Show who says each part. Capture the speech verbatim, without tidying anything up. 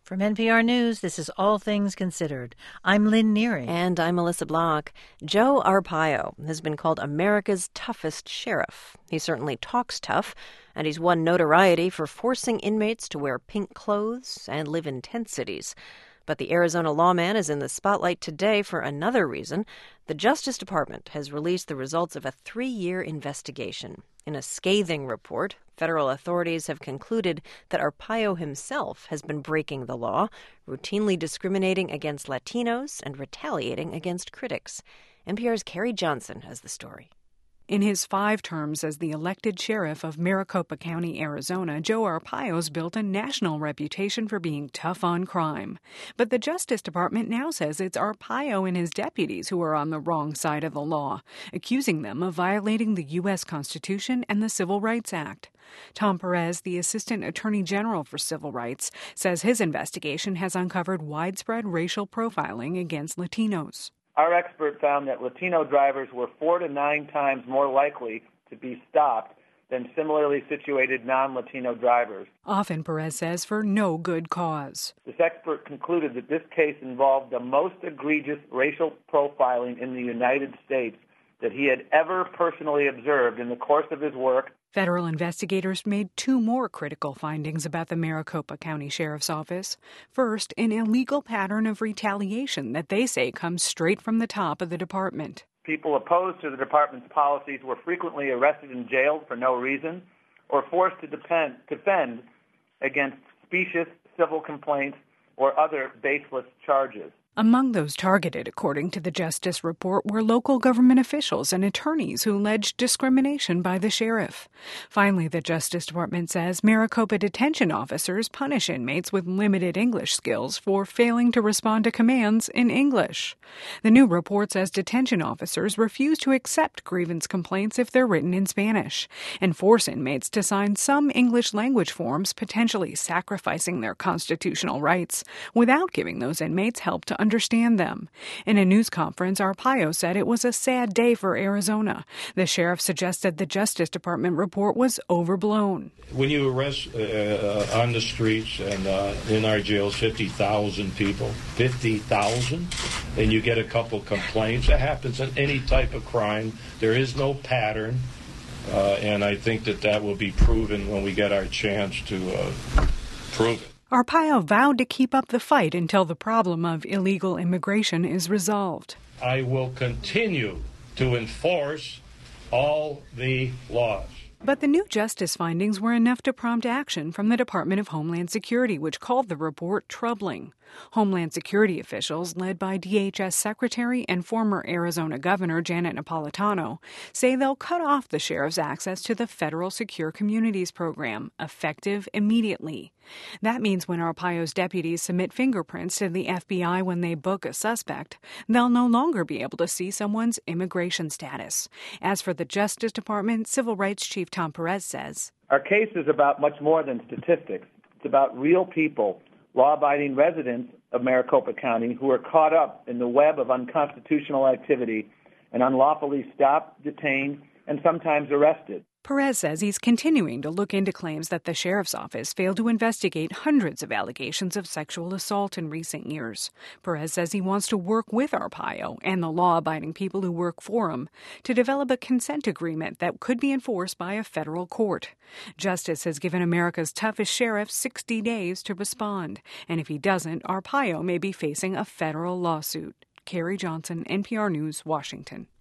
Speaker 1: From N P R News, this is All Things Considered. I'm Lynn Neary.
Speaker 2: And I'm Melissa Block. Joe Arpaio has been called America's toughest sheriff. He certainly talks tough, and he's won notoriety for forcing inmates to wear pink clothes and live in tent cities. But the Arizona lawman is in the spotlight today for another reason. The Justice Department has released the results of a three-year investigation. In a scathing report, federal authorities have concluded that Arpaio himself has been breaking the law, routinely discriminating against Latinos and retaliating against critics. N P R's Carrie Johnson has the story.
Speaker 3: In his five terms as the elected sheriff of Maricopa County, Arizona, Joe Arpaio's built a national reputation for being tough on crime. But the Justice Department now says it's Arpaio and his deputies who are on the wrong side of the law, accusing them of violating the U S Constitution and the Civil Rights Act. Tom Perez, the Assistant Attorney General for Civil Rights, says his investigation has uncovered widespread racial profiling against Latinos.
Speaker 4: Our expert found that Latino drivers were four to nine times more likely to be stopped than similarly situated non-Latino drivers.
Speaker 3: Often, Perez says, for no good cause.
Speaker 4: This expert concluded that this case involved the most egregious racial profiling in the United States that he had ever personally observed in the course of his work.
Speaker 3: Federal investigators made two more critical findings about the Maricopa County Sheriff's Office. First, an illegal pattern of retaliation that they say comes straight from the top of the department.
Speaker 4: People opposed to the department's policies were frequently arrested and jailed for no reason or forced to depend, defend against specious civil complaints or other baseless charges.
Speaker 3: Among those targeted, according to the Justice Report, were local government officials and attorneys who alleged discrimination by the sheriff. Finally, the Justice Department says Maricopa detention officers punish inmates with limited English skills for failing to respond to commands in English. The new report says detention officers refuse to accept grievance complaints if they're written in Spanish and force inmates to sign some English language forms, potentially sacrificing their constitutional rights, without giving those inmates help to understand understand them. In a news conference, Arpaio said it was a sad day for Arizona. The sheriff suggested the Justice Department report was overblown.
Speaker 5: When you arrest uh, on the streets and uh, in our jails fifty thousand people, fifty thousand, and you get a couple complaints, that happens in any type of crime. There is no pattern, uh, and I think that that will be proven when we get our chance to uh, prove it.
Speaker 3: Arpaio vowed to keep up the fight until the problem of illegal immigration is resolved.
Speaker 5: I will continue to enforce all the laws.
Speaker 3: But the new justice findings were enough to prompt action from the Department of Homeland Security, which called the report troubling. Homeland Security officials, led by D H S Secretary and former Arizona Governor Janet Napolitano, say they'll cut off the sheriff's access to the Federal Secure Communities program, effective immediately. That means when Arpaio's deputies submit fingerprints to the F B I when they book a suspect, they'll no longer be able to see someone's immigration status. As for the Justice Department, Civil Rights Chief Tom Perez says,
Speaker 4: our case is about much more than statistics. It's about real people, law-abiding residents of Maricopa County who are caught up in the web of unconstitutional activity and unlawfully stopped, detained, and sometimes arrested.
Speaker 3: Perez says he's continuing to look into claims that the sheriff's office failed to investigate hundreds of allegations of sexual assault in recent years. Perez says he wants to work with Arpaio and the law-abiding people who work for him to develop a consent agreement that could be enforced by a federal court. Justice has given America's toughest sheriff sixty days to respond, and if he doesn't, Arpaio may be facing a federal lawsuit. Carrie Johnson, N P R News, Washington.